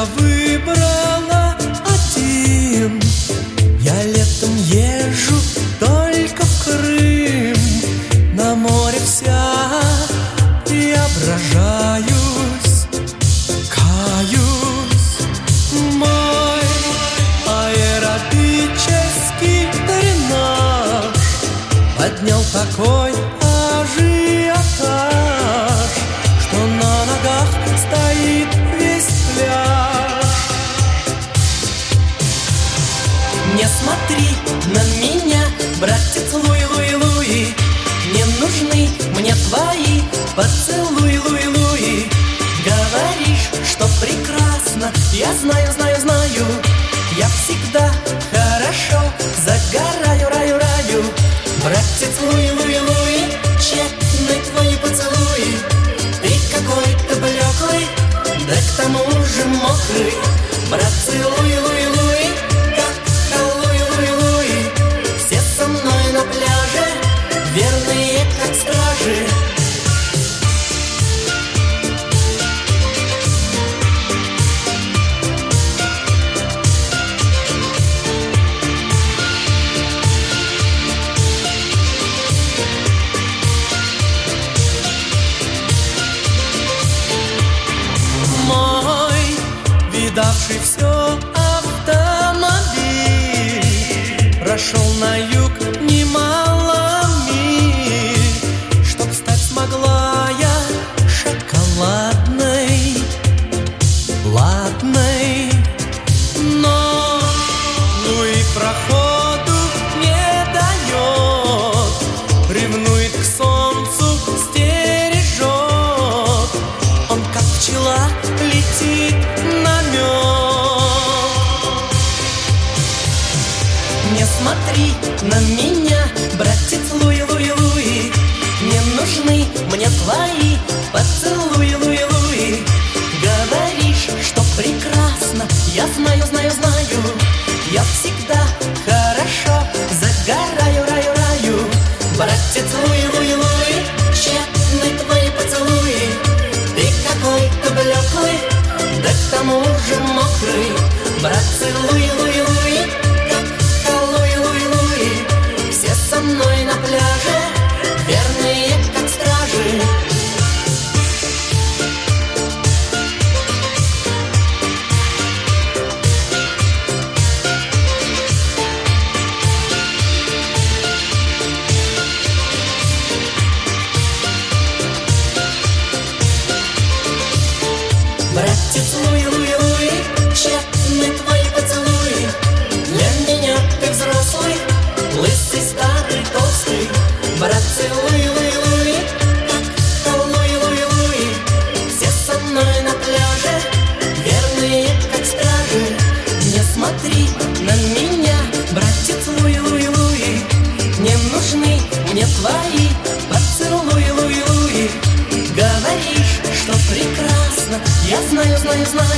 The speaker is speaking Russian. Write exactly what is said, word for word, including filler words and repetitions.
я выбрала один. Я летом езжу только в Крым, на море вся преображаюсь, каюсь. Мой аэробический тренаж поднял такой ажиотаж, что на ногах стоит весь пляж. Не смотри на меня, братец Луи, Луи, Луи, не нужны мне твои поцелуи, Луи, Луи. Говоришь, что прекрасно, я знаю, знаю, знаю. Я всегда хорошо загораю, раю, раю. Братец Луи, Луи, Луи, тщетны твои поцелуи. Ты какой-то блеклый, да к тому же мокрый. Братцы Луи, Луи, Луи, как Луи, Луи, Луи. Все со мной на пляже, верные как стражи. Видавший все автомобиль прошел на юг немало миль, чтоб стать смогла я шоколадной, ладной. Но Луи проходу не дает, ревнует к солнцу, стережет. Он как пчела летит на мед. Не смотри на меня, братец Луи, Луи, Луи, не нужны мне твои поцелуи, Луи, Луи. Говоришь, что прекрасно, я знаю, знаю, знаю. Я всегда хорошо загораю, раю, раю. Братец Луи, Луи, Луи, тщетны твои поцелуи. Ты какой-то блеклый, да к тому же мокрый. Братцы Луи, Луи, Луи, как Луи, Луи, Луи. Все со мной на пляже, верные как стражи. Братец Луи, Луи, Луи, тщетны твои поцелуи. Для меня ты взрослый, лысый, старый, толстый. Братцы Луи, Луи, Луи, как Луи, Луи, Луи. Все со мной на пляже, верные как стражи. Не смотри на меня, братец Луи, Луи, Луи, не нужны мне твои поцелуи, Луи, Луи. Говоришь, что прекрасно, я знаю, знаю, знаю.